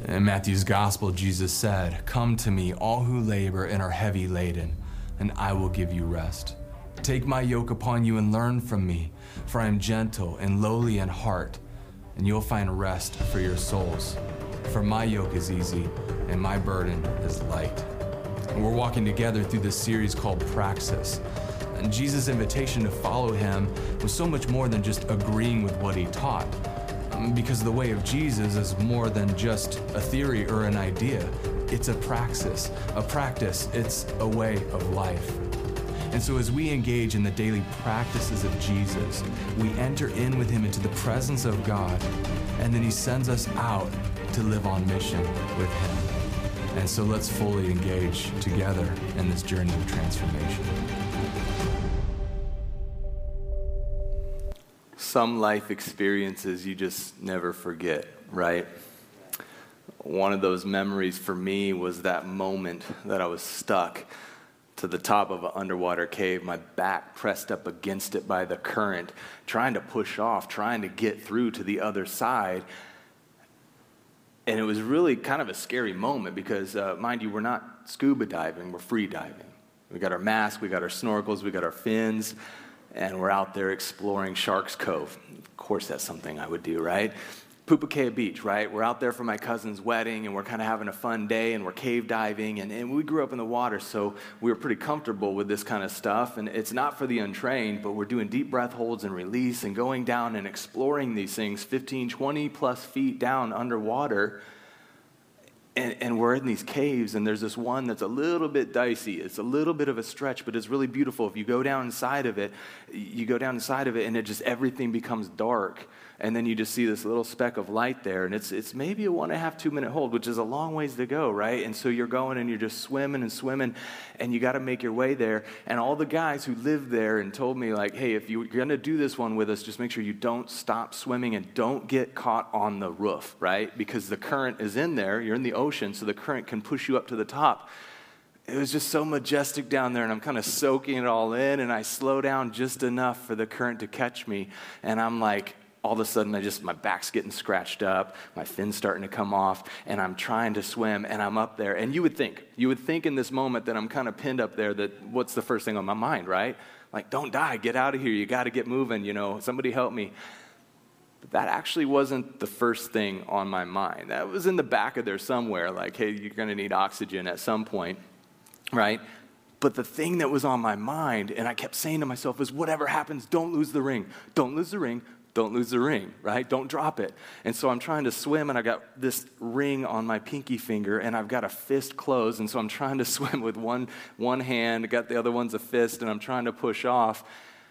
In Matthew's gospel, Jesus said, "Come to me, all who labor and are heavy laden, and I will give you rest. Take my yoke upon you and learn from me, for I am gentle and lowly in heart, and you'll find rest for your souls. For my yoke is easy and my burden is light." And we're walking together through this series called Praxis. And Jesus' invitation to follow him was so much more than just agreeing with what he taught. Because the way of Jesus is more than just a theory or an idea. It's a praxis, a practice. It's a way of life. And so as we engage in the daily practices of Jesus, we enter in with him into the presence of God, and then he sends us out to live on mission with him. And so let's fully engage together in this journey of transformation. Some life experiences you just never forget, right? One of those memories for me was that moment that I was stuck to the top of an underwater cave, my back pressed up against it by the current, trying to push off, trying to get through to the other side. And it was really kind of a scary moment because, mind you, we're not scuba diving, we're free diving. We got our mask, we got our snorkels, we got our fins, and we're out there exploring Sharks Cove. Of course, that's something I would do, right? Pupukea Beach, right? We're out there for my cousin's wedding, and we're kind of having a fun day, and we're cave diving, and we grew up in the water, so we were pretty comfortable with this kind of stuff, and it's not for the untrained, but we're doing deep breath holds and release and going down and exploring these things 15, 20 plus feet down underwater, and we're in these caves, and there's this one that's a little bit dicey. It's a little bit of a stretch, but it's really beautiful. If you go down inside of it, and it just, everything becomes dark. And then you just see this little speck of light there, and it's maybe a 1.5, 2 minute hold, which is a long ways to go, right? And so you're going and you're just swimming, and you got to make your way there. And all the guys who lived there and told me, like, hey, if you're going to do this one with us, just make sure you don't stop swimming and don't get caught on the roof, right? Because the current is in there. You're in the ocean, so the current can push you up to the top. It was just so majestic down there, and I'm kind of soaking it all in, and I slow down just enough for the current to catch me, and I'm like, all of a sudden, my back's getting scratched up, my fin's starting to come off, and I'm trying to swim, and I'm up there. And you would think in this moment that I'm kind of pinned up there, that what's the first thing on my mind, right? Like, don't die, get out of here, you got to get moving, somebody help me. But that actually wasn't the first thing on my mind. That was in the back of there somewhere, like, hey, you're going to need oxygen at some point, right? But the thing that was on my mind, and I kept saying to myself, is whatever happens, don't lose the ring. Don't lose the ring. Don't lose the ring, right? Don't drop it. And so I'm trying to swim, and I got this ring on my pinky finger, and I've got a fist closed, and so I'm trying to swim with one hand, I got the other one's a fist, and I'm trying to push off.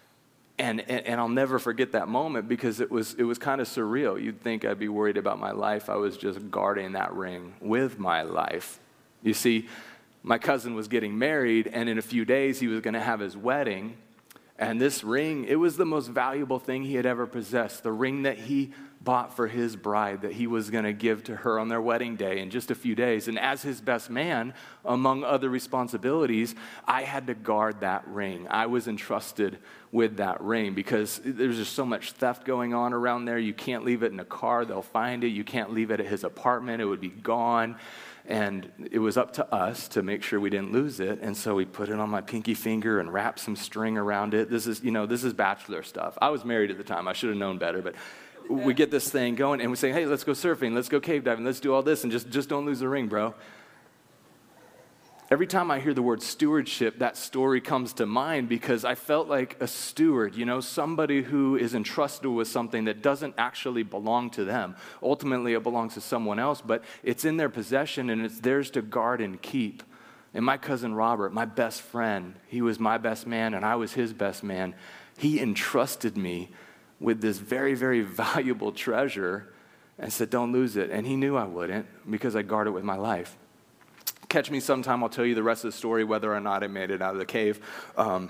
And I'll never forget that moment because it was kind of surreal. You'd think I'd be worried about my life. I was just guarding that ring with my life. You see, my cousin was getting married, and in a few days he was going to have his wedding. And this ring, it was the most valuable thing he had ever possessed, the ring that he bought for his bride that he was going to give to her on their wedding day in just a few days. And as his best man, among other responsibilities, I had to guard that ring. I was entrusted with that ring because there's just so much theft going on around there. You can't leave it in a car. They'll find it. You can't leave it at his apartment. It would be gone. And it was up to us to make sure we didn't lose it. And so we put it on my pinky finger and wrapped some string around it. This is bachelor stuff. I was married at the time. I should have known better. But we get this thing going, and we say, hey, let's go surfing. Let's go cave diving. Let's do all this. And just don't lose the ring, bro. Every time I hear the word stewardship, that story comes to mind because I felt like a steward, somebody who is entrusted with something that doesn't actually belong to them. Ultimately, it belongs to someone else, but it's in their possession and it's theirs to guard and keep. And my cousin Robert, my best friend, he was my best man and I was his best man. He entrusted me with this very, very valuable treasure and said, don't lose it. And he knew I wouldn't because I guard it with my life. Catch me sometime, I'll tell you the rest of the story, whether or not I made it out of the cave. But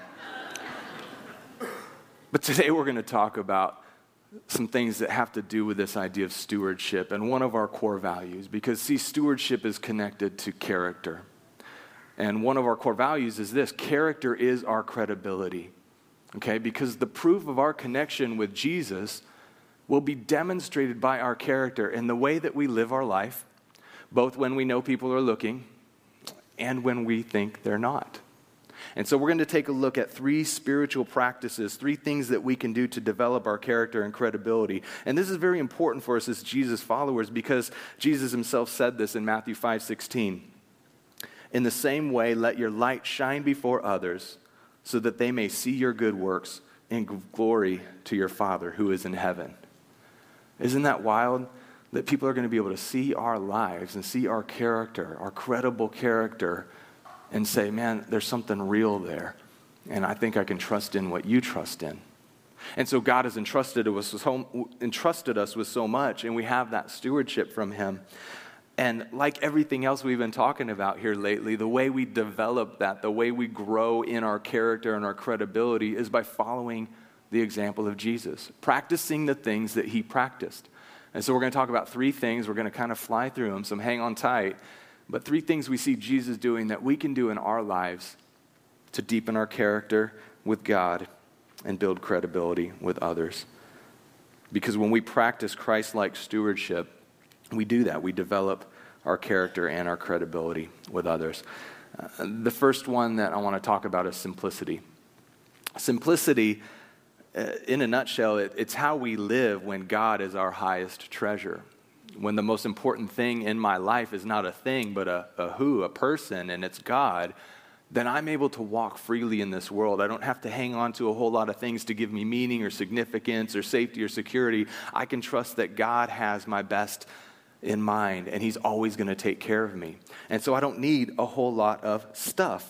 today we're going to talk about some things that have to do with this idea of stewardship and one of our core values. Because, see, stewardship is connected to character. And one of our core values is this: character is our credibility. Okay? Because the proof of our connection with Jesus will be demonstrated by our character in the way that we live our life, both when we know people are looking and when we think they're not. And so we're going to take a look at 3 spiritual practices, 3 things that we can do to develop our character and credibility. And this is very important for us as Jesus followers because Jesus himself said this in Matthew 5:16. In the same way, let your light shine before others so that they may see your good works and give glory to your Father who is in heaven. Isn't that wild? That people are going to be able to see our lives and see our character, our credible character, and say, man, there's something real there. And I think I can trust in what you trust in. And so God has entrusted us with so much, and we have that stewardship from him. And like everything else we've been talking about here lately, the way we develop that, the way we grow in our character and our credibility is by following the example of Jesus, practicing the things that he practiced. And so we're going to talk about 3 things. We're going to kind of fly through them, so hang on tight. But 3 things we see Jesus doing that we can do in our lives to deepen our character with God and build credibility with others. Because when we practice Christ-like stewardship, we do that. We develop our character and our credibility with others. The first one that I want to talk about is simplicity. Simplicity, in a nutshell, it's how we live when God is our highest treasure. When the most important thing in my life is not a thing, but a person, and it's God, then I'm able to walk freely in this world. I don't have to hang on to a whole lot of things to give me meaning or significance or safety or security. I can trust that God has my best in mind, and he's always going to take care of me. And so I don't need a whole lot of stuff.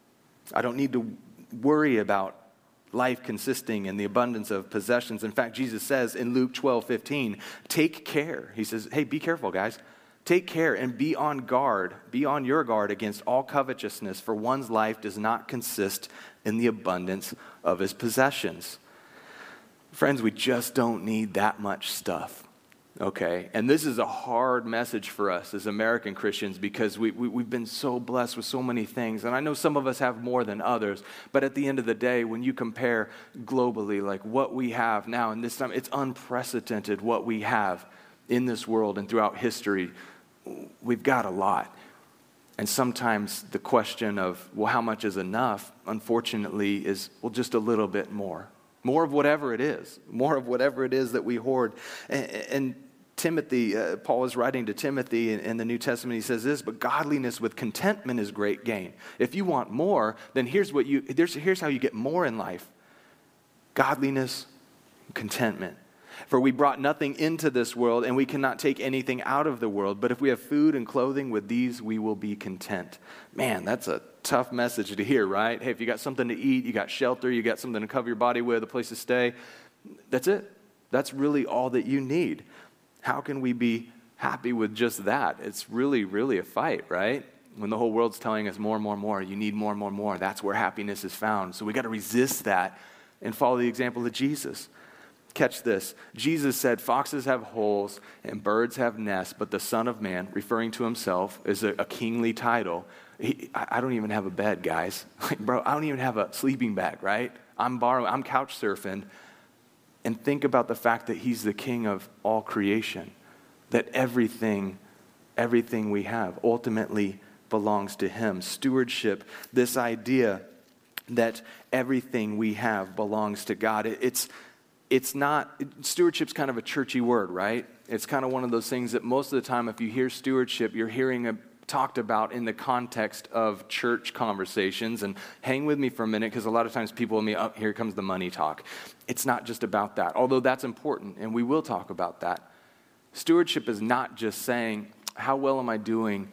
I don't need to worry about life consisting in the abundance of possessions. In fact, Jesus says in Luke 12:15, take care. He says, hey, be careful, guys. Take care and be on guard. Be on your guard against all covetousness, for one's life does not consist in the abundance of his possessions. Friends, we just don't need that much stuff. Okay, and this is a hard message for us as American Christians because we've been so blessed with so many things. And I know some of us have more than others, but at the end of the day, when you compare globally, like what we have now and this time, it's unprecedented what we have in this world and throughout history. We've got a lot. And sometimes the question of, well, how much is enough, unfortunately, is, well, just a little bit more. More of whatever it is that we hoard. And Timothy, Paul is writing to Timothy in the New Testament. He says this, but godliness with contentment is great gain. If you want more, then here's how you get more in life. Godliness, contentment. For we brought nothing into this world, and we cannot take anything out of the world. But if we have food and clothing, with these we will be content. Man, that's a tough message to hear, right? Hey, if you got something to eat, you got shelter, you got something to cover your body with, a place to stay, that's it. That's really all that you need. How can we be happy with just that? It's really, really a fight, right? When the whole world's telling us more and more and more, you need more and more and more. That's where happiness is found. So we got to resist that and follow the example of Jesus. Catch this. Jesus said, foxes have holes and birds have nests, but the Son of Man, referring to himself, is a kingly title. I don't even have a bed, guys. Like, bro, I don't even have a sleeping bag, right? I'm couch surfing. And think about the fact that he's the king of all creation, that everything we have ultimately belongs to him. Stewardship, this idea that everything we have belongs to God. It's not, stewardship's kind of a churchy word, right? It's kind of one of those things that most of the time if you hear stewardship, you're hearing talked about in the context of church conversations. And hang with me for a minute, because a lot of times people will be, oh, here comes the money talk. It's not just about that, although that's important, and we will talk about that. Stewardship is not just saying, how well am I doing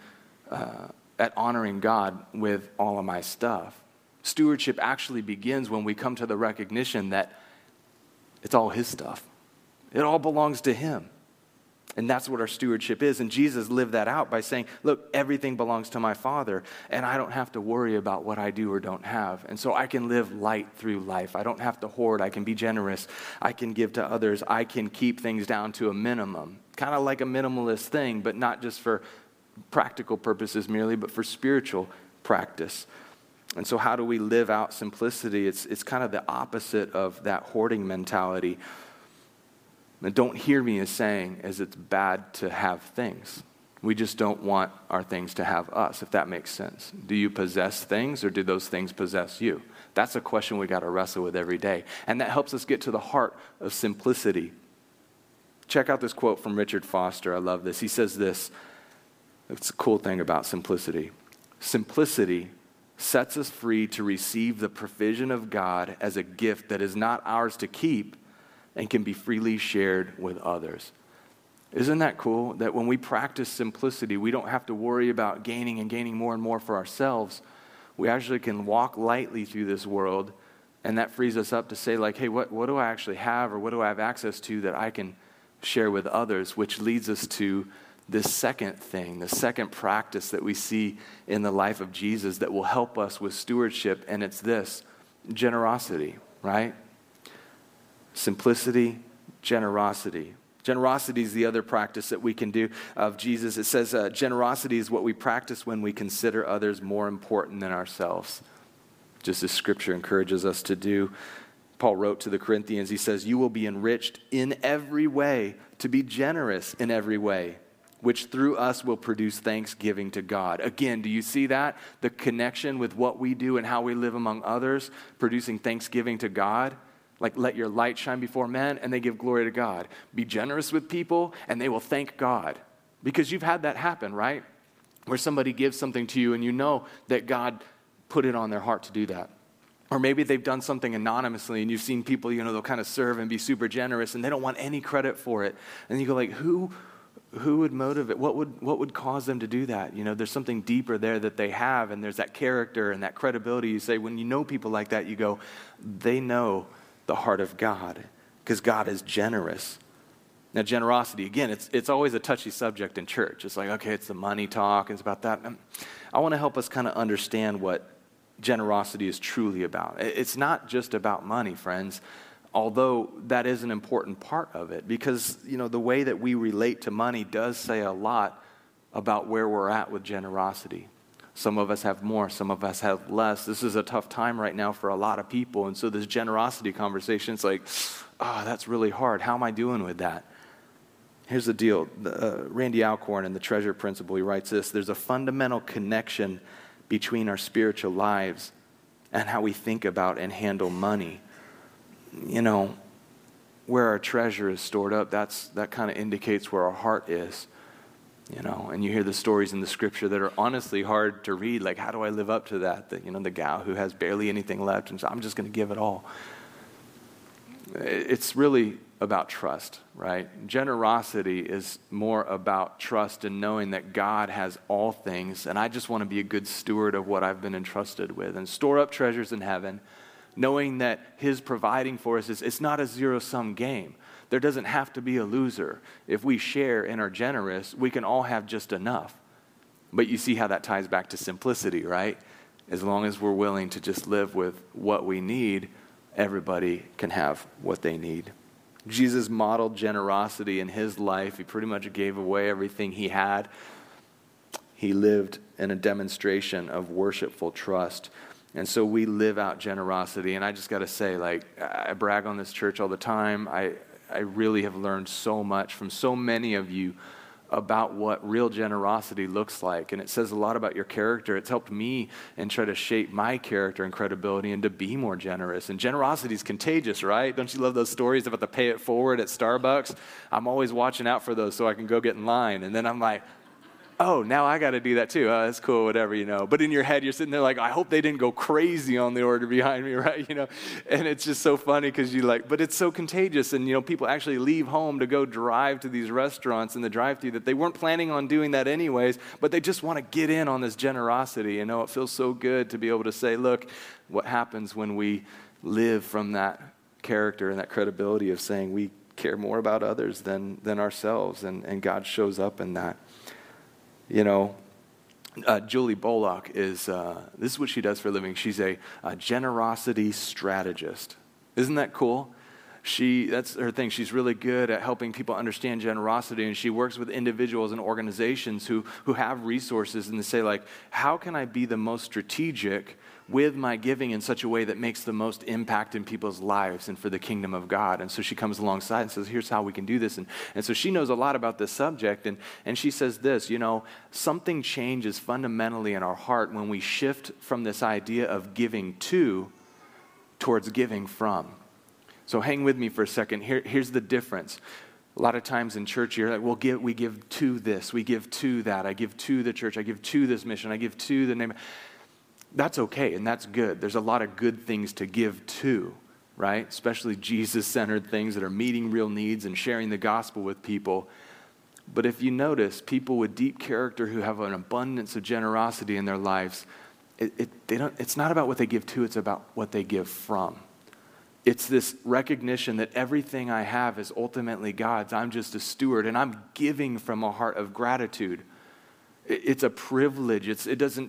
at honoring God with all of my stuff? Stewardship actually begins when we come to the recognition that it's all his stuff. It all belongs to him. And that's what our stewardship is. And Jesus lived that out by saying, look, everything belongs to my Father, and I don't have to worry about what I do or don't have. And so I can live light through life. I don't have to hoard. I can be generous. I can give to others. I can keep things down to a minimum. Kind of like a minimalist thing, but not just for practical purposes merely, but for spiritual practice. And so how do we live out simplicity? It's kind of the opposite of that hoarding mentality. And don't hear me as saying as it's bad to have things. We just don't want our things to have us, if that makes sense. Do you possess things or do those things possess you? That's a question we got to wrestle with every day. And that helps us get to the heart of simplicity. Check out this quote from Richard Foster. I love this. He says this. It's a cool thing about simplicity. Simplicity sets us free to receive the provision of God as a gift that is not ours to keep and can be freely shared with others. Isn't that cool? That when we practice simplicity, we don't have to worry about gaining and gaining more and more for ourselves. We actually can walk lightly through this world, and that frees us up to say, like, hey, what do I actually have, or what do I have access to that I can share with others, which leads us to this second thing, the second practice that we see in the life of Jesus that will help us with stewardship, and it's this, generosity, right? Simplicity, generosity. Generosity is the other practice that we can do of Jesus. It says generosity is what we practice when we consider others more important than ourselves, just as Scripture encourages us to do. Paul wrote to the Corinthians, he says, you will be enriched in every way to be generous in every way, which through us will produce thanksgiving to God. Again, do you see that? The connection with what we do and how we live among others, producing thanksgiving to God. Like, let your light shine before men, and they give glory to God. Be generous with people, and they will thank God. Because you've had that happen, right? Where somebody gives something to you, and you know that God put it on their heart to do that. Or maybe they've done something anonymously, and you've seen people, they'll kind of serve and be super generous, and they don't want any credit for it. And you go like, who would motivate? What would cause them to do that? There's something deeper there that they have, and there's that character and that credibility. You say, when you know people like that, you go, they know the heart of God, because God is generous. Now, generosity, again, it's always a touchy subject in church. It's like, okay, it's the money talk, it's about that. I want to help us kind of understand what generosity is truly about. It's not just about money, friends, although that is an important part of it, because, the way that we relate to money does say a lot about where we're at with generosity. Some of us have more, some of us have less. This is a tough time right now for a lot of people, and so this generosity conversation, it's like, that's really hard. How am I doing with that? Here's the deal. Randy Alcorn in The Treasure Principle, he writes this: there's a fundamental connection between our spiritual lives and how we think about and handle money. Where our treasure is stored up, that kind of indicates where our heart is. And you hear the stories in the Scripture that are honestly hard to read. Like, how do I live up to that? The gal who has barely anything left and says, I'm just going to give it all. It's really about trust, right? Generosity is more about trust and knowing that God has all things, and I just want to be a good steward of what I've been entrusted with and store up treasures in heaven, knowing that His providing for us it's not a zero-sum game. There doesn't have to be a loser. If we share and are generous, we can all have just enough. But you see how that ties back to simplicity, right? As long as we're willing to just live with what we need, everybody can have what they need. Jesus modeled generosity in His life. He pretty much gave away everything He had. He lived in a demonstration of worshipful trust. And so we live out generosity. And I just got to say, I brag on this church all the time. I really have learned so much from so many of you about what real generosity looks like. And it says a lot about your character. It's helped me and try to shape my character and credibility and to be more generous. And generosity is contagious, right? Don't you love those stories about the pay it forward at Starbucks? I'm always watching out for those so I can go get in line. And then I'm like, oh, now I got to do that too. Oh, that's cool, whatever, But in your head, you're sitting there like, I hope they didn't go crazy on the order behind me, right? And it's just so funny because but it's so contagious. And, people actually leave home to go drive to these restaurants in the drive-thru that they weren't planning on doing that anyways, but they just want to get in on this generosity. It feels so good to be able to say, look, what happens when we live from that character and that credibility of saying we care more about others than ourselves, and God shows up in that. Julie Bullock this is what she does for a living. She's a generosity strategist. Isn't that cool? That's her thing. She's really good at helping people understand generosity, and she works with individuals and organizations who have resources, and they say, like, how can I be the most strategic with my giving in such a way that makes the most impact in people's lives and for the kingdom of God? And so she comes alongside and says, here's how we can do this. And so she knows a lot about this subject, and she says this, something changes fundamentally in our heart when we shift from this idea of giving to towards giving from. So hang with me for a second. Here's the difference. A lot of times in church, you're like, we give to this, we give to that, I give to the church, I give to this mission, I give to the name. That's okay, and that's good. There's a lot of good things to give to, right? Especially Jesus-centered things that are meeting real needs and sharing the gospel with people. But if you notice, people with deep character who have an abundance of generosity in their lives, it's not about what they give to, it's about what they give from. It's this recognition that everything I have is ultimately God's. I'm just a steward, and I'm giving from a heart of gratitude. It's a privilege. It's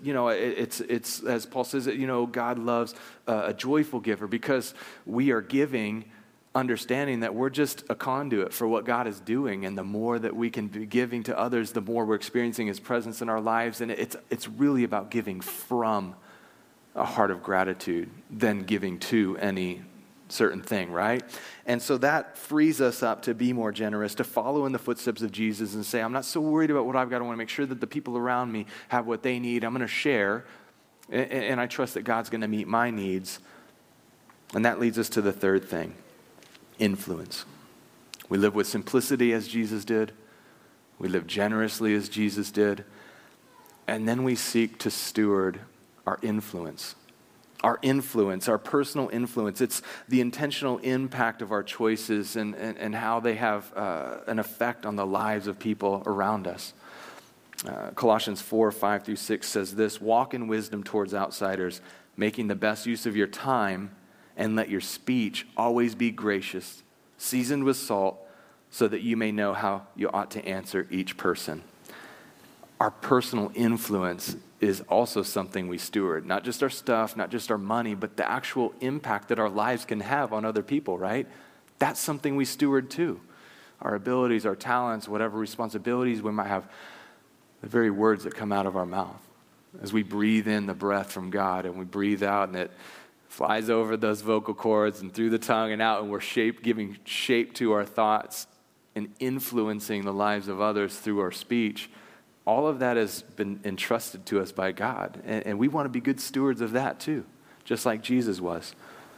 as Paul says, God loves a joyful giver, because we are giving, understanding that we're just a conduit for what God is doing, and the more that we can be giving to others, the more we're experiencing His presence in our lives, and it's really about giving from a heart of gratitude than giving to any certain thing, right? And so that frees us up to be more generous, to follow in the footsteps of Jesus and say, I'm not so worried about what I've got. I want to make sure that the people around me have what they need. I'm going to share, and I trust that God's going to meet my needs. And that leads us to the third thing, influence. We live with simplicity as Jesus did. We live generously as Jesus did. And then we seek to steward our influence. Our influence, our personal influence. It's the intentional impact of our choices and how they have an effect on the lives of people around us. Colossians 4:5-6 says this, walk in wisdom towards outsiders, making the best use of your time, and let your speech always be gracious, seasoned with salt, so that you may know how you ought to answer each person. Our personal influence is also something we steward. Not just our stuff, not just our money, but the actual impact that our lives can have on other people, right? That's something we steward too. Our abilities, our talents, whatever responsibilities we might have, the very words that come out of our mouth. As we breathe in the breath from God and we breathe out and it flies over those vocal cords and through the tongue and out, and we're giving shape to our thoughts and influencing the lives of others through our speech. All of that has been entrusted to us by God. And we want to be good stewards of that too, just like Jesus was.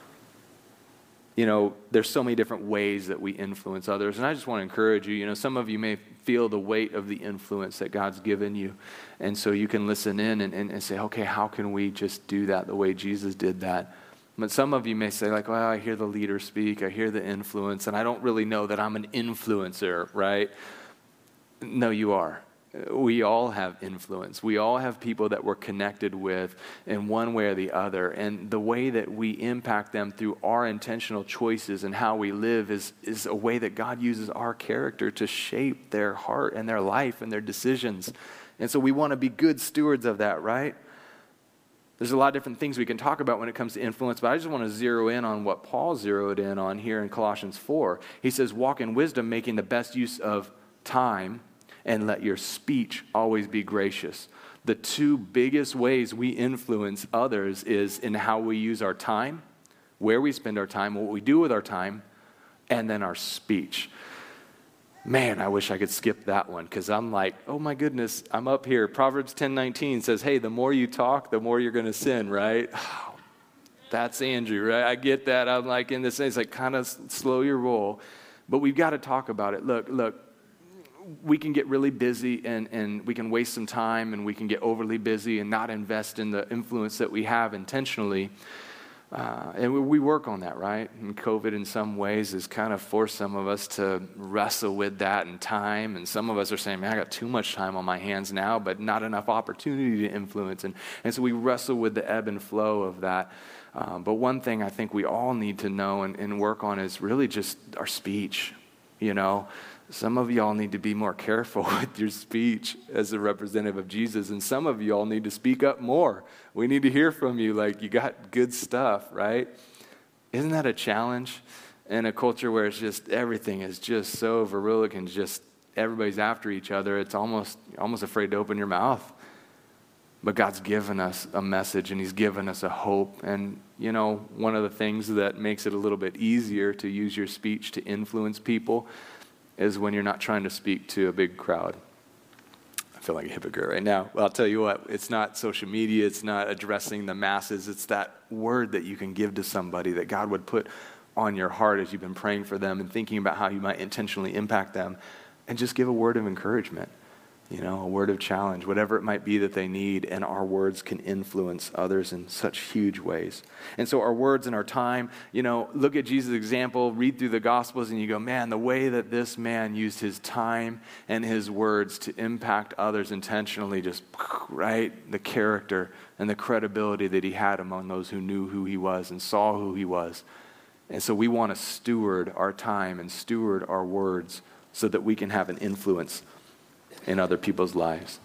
There's so many different ways that we influence others. And I just want to encourage you, some of you may feel the weight of the influence that God's given you. And so you can listen in and say, okay, how can we just do that the way Jesus did that? But some of you may say, like, well, I hear the leader speak, I hear the influence, and I don't really know that I'm an influencer, right? No, you are. We all have influence. We all have people that we're connected with in one way or the other. And the way that we impact them through our intentional choices and how we live is a way that God uses our character to shape their heart and their life and their decisions. And so we want to be good stewards of that, right? There's a lot of different things we can talk about when it comes to influence, but I just want to zero in on what Paul zeroed in on here in Colossians 4. He says, walk in wisdom, making the best use of time, and let your speech always be gracious. The two biggest ways we influence others is in how we use our time, where we spend our time, what we do with our time, and then our speech. Man, I wish I could skip that one, because I'm like, oh my goodness, I'm up here. Proverbs 10:19 says, hey, the more you talk, the more you're going to sin, right? Oh, that's Andrew, right? I get that. I'm like in this, it's like kind of slow your roll. But we've got to talk about it. Look. We can get really busy and we can waste some time and we can get overly busy and not invest in the influence that we have intentionally. And we work on that, right? And COVID in some ways has kind of forced some of us to wrestle with that in time. And some of us are saying, man, I got too much time on my hands now, but not enough opportunity to influence. And so we wrestle with the ebb and flow of that. But one thing I think we all need to know and work on is really just our speech, Some of y'all need to be more careful with your speech as a representative of Jesus, and some of y'all need to speak up more. We need to hear from you, like you got good stuff, right? Isn't that a challenge? in a culture where it's just everything is just so virile and just everybody's after each other. It's almost afraid to open your mouth. But God's given us a message, and he's given us a hope. And, one of the things that makes it a little bit easier to use your speech to influence people is when you're not trying to speak to a big crowd. I feel like a hypocrite right now. Well, I'll tell you what, it's not social media, it's not addressing the masses, it's that word that you can give to somebody that God would put on your heart as you've been praying for them and thinking about how you might intentionally impact them, and just give a word of encouragement. A word of challenge, whatever it might be that they need, and our words can influence others in such huge ways. And so our words and our time, look at Jesus' example, read through the Gospels, and you go, man, the way that this man used his time and his words to impact others intentionally, just, right, the character and the credibility that he had among those who knew who he was and saw who he was. And so we want to steward our time and steward our words so that we can have an influence in other people's lives.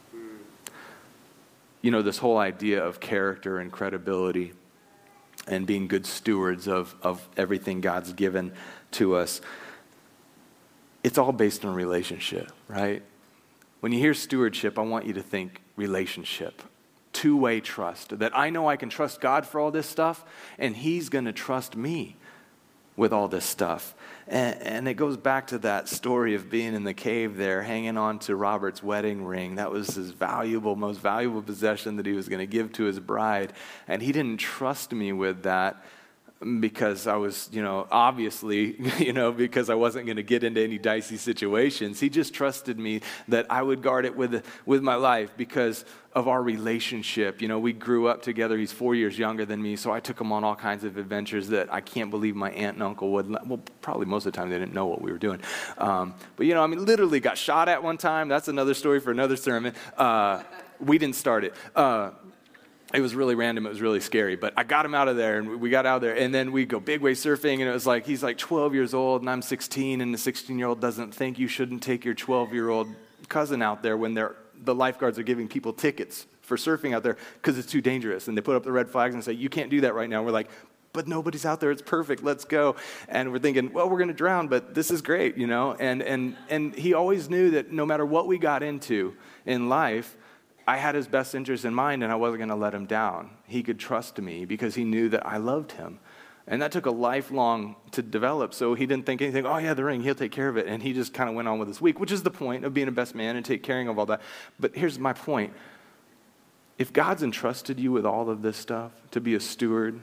This whole idea of character and credibility and being good stewards of everything God's given to us, it's all based on relationship, right? When you hear stewardship, I want you to think relationship. Two-way trust. That I know I can trust God for all this stuff, and he's going to trust me with all this stuff. And it goes back to that story of being in the cave there, hanging on to Robert's wedding ring. That was his most valuable possession that he was going to give to his bride. And he didn't trust me with that because I was, obviously, because I wasn't going to get into any dicey situations. He just trusted me that I would guard it with my life because of our relationship. We grew up together. He's 4 years younger than me, so I took him on all kinds of adventures that I can't believe my aunt and uncle would. Well, probably most of the time they didn't know what we were doing. But, literally got shot at one time. That's another story for another sermon. We didn't start it. It was really random. It was really scary. But I got him out of there, and we got out of there. And then we go big wave surfing, and it was like he's like 12 years old, and I'm 16, and the 16-year-old doesn't think you shouldn't take your 12-year-old cousin out there when the lifeguards are giving people tickets for surfing out there because it's too dangerous. And they put up the red flags and say, you can't do that right now. We're like, but nobody's out there. It's perfect. Let's go. And we're thinking, well, we're going to drown, but this is great, And he always knew that no matter what we got into in life, I had his best interest in mind, and I wasn't going to let him down. He could trust me because he knew that I loved him. And that took a lifelong to develop, so he didn't think anything, oh yeah, the ring, he'll take care of it. And he just kind of went on with his week, which is the point of being a best man and take caring of all that. But here's my point. If God's entrusted you with all of this stuff, to be a steward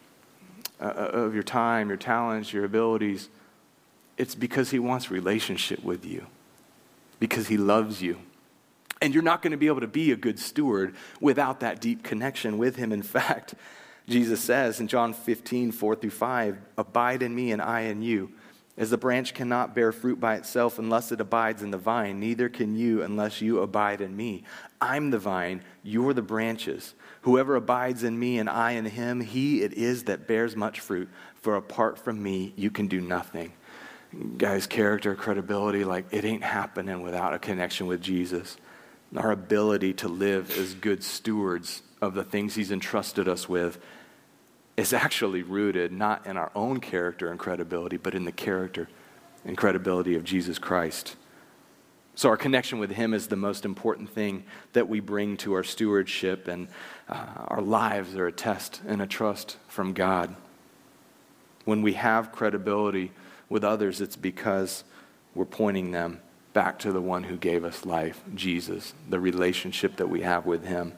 of your time, your talents, your abilities, it's because he wants relationship with you, because he loves you. And you're not going to be able to be a good steward without that deep connection with him. In fact, Jesus says in John 15, 4-5, abide in me and I in you. As the branch cannot bear fruit by itself unless it abides in the vine, neither can you unless you abide in me. I'm the vine, you're the branches. Whoever abides in me and I in him, he it is that bears much fruit. For apart from me, you can do nothing. Guys, character, credibility, it ain't happening without a connection with Jesus. Our ability to live as good stewards of the things he's entrusted us with is actually rooted not in our own character and credibility, but in the character and credibility of Jesus Christ. So our connection with him is the most important thing that we bring to our stewardship, and our lives are a test and a trust from God. When we have credibility with others, it's because we're pointing them back to the one who gave us life, Jesus, the relationship that we have with him.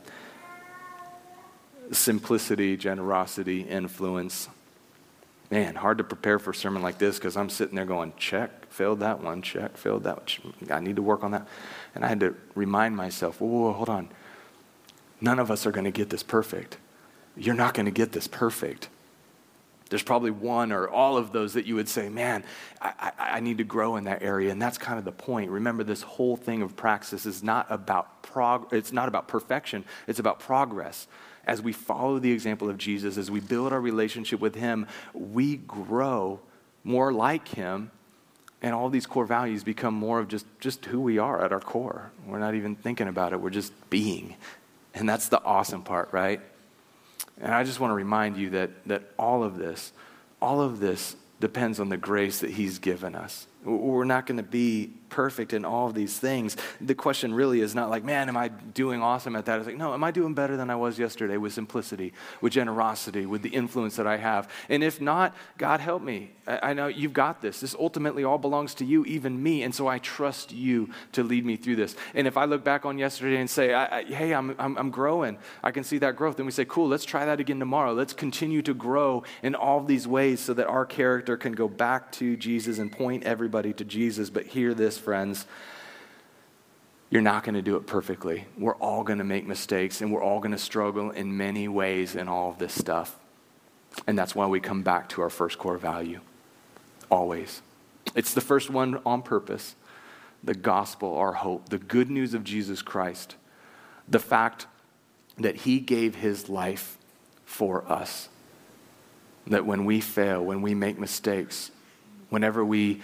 Simplicity, generosity, influence. Man, hard to prepare for a sermon like this because I'm sitting there going, check, failed that one, check, failed that one. I need to work on that. And I had to remind myself, whoa, hold on. None of us are going to get this perfect. You're not going to get this perfect. There's probably one or all of those that you would say, man, I need to grow in that area. And that's kind of the point. Remember, this whole thing of praxis is not about it's not about perfection. It's about progress. As we follow the example of Jesus, as we build our relationship with him, we grow more like him. And all these core values become more of just who we are at our core. We're not even thinking about it. We're just being. And that's the awesome part, right? And I just want to remind you that all of this depends on the grace that he's given us. We're not going to be perfect in all of these things. The question really is not like, man, am I doing awesome at that? It's like, no, am I doing better than I was yesterday with simplicity, with generosity, with the influence that I have? And if not, God help me. I know you've got this. This ultimately all belongs to you, even me. And so I trust you to lead me through this. And if I look back on yesterday and say, hey, I'm growing, I can see that growth. Then we say, cool, let's try that again tomorrow. Let's continue to grow in all of these ways so that our character can go back to Jesus and point everybody to Jesus. But hear this, friends. You're not going to do it perfectly. We're all going to make mistakes, and we're all going to struggle in many ways in all of this stuff. And that's why we come back to our first core value. Always. It's the first one on purpose. The gospel, our hope, the good news of Jesus Christ. The fact that he gave his life for us. That when we fail, when we make mistakes, whenever we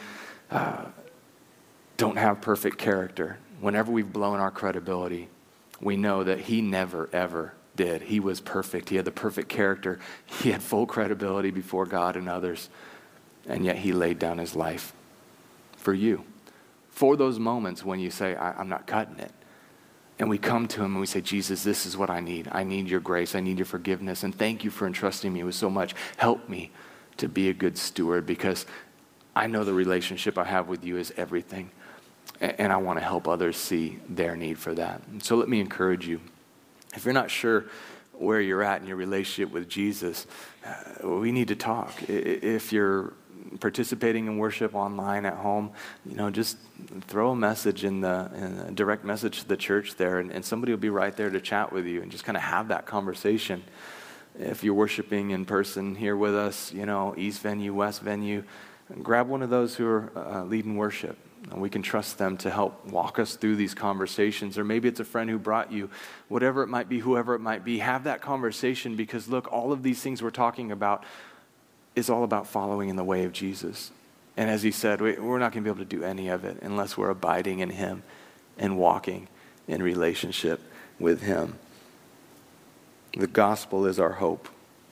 don't have perfect character, whenever we've blown our credibility, we know that he never, ever did. He was perfect. He had the perfect character. He had full credibility before God and others. And yet he laid down his life for you. For those moments when you say, I'm not cutting it. And we come to him and we say, Jesus, this is what I need. I need your grace. I need your forgiveness. And thank you for entrusting me with so much. Help me to be a good steward, because I know the relationship I have with you is everything. And I want to help others see their need for that. And so let me encourage you. If you're not sure where you're at in your relationship with Jesus, we need to talk. If you're participating in worship online at home, just throw a message in a direct message to the church there, and somebody will be right there to chat with you and just kind of have that conversation. If you're worshiping in person here with us, East venue, West venue, grab one of those who are leading worship. And we can trust them to help walk us through these conversations. Or maybe it's a friend who brought you, whatever it might be, whoever it might be. Have that conversation, because look, all of these things we're talking about is all about following in the way of Jesus. And as he said, we're not going to be able to do any of it unless we're abiding in him and walking in relationship with him. The gospel is our hope.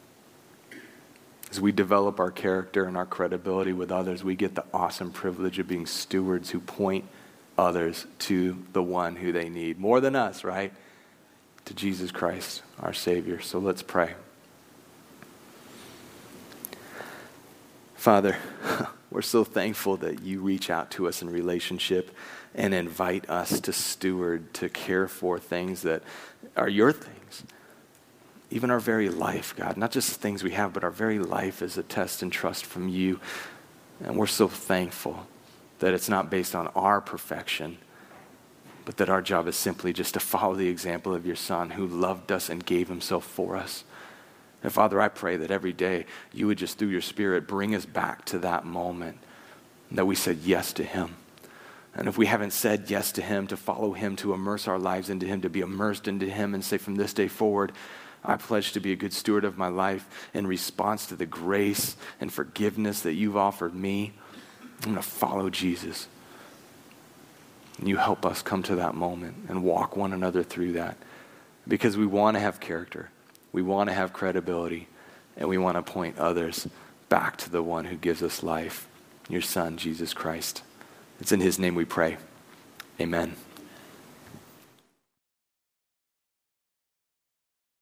As we develop our character and our credibility with others, we get the awesome privilege of being stewards who point others to the one who they need. More than us, right? To Jesus Christ, our Savior. So let's pray. Father, we're so thankful that you reach out to us in relationship and invite us to steward, to care for things that are your things. Even our very life, God, not just the things we have, but our very life is a test and trust from you. And we're so thankful that it's not based on our perfection, but that our job is simply just to follow the example of your Son who loved us and gave himself for us. And Father, I pray that every day you would just, through your Spirit, bring us back to that moment that we said yes to him. And if we haven't said yes to him, to follow him, to immerse our lives into him, to be immersed into him and say from this day forward, I pledge to be a good steward of my life in response to the grace and forgiveness that you've offered me. I'm going to follow Jesus. And you help us come to that moment and walk one another through that, because we want to have character. We want to have credibility, and we want to point others back to the one who gives us life, your Son, Jesus Christ. It's in his name we pray. Amen.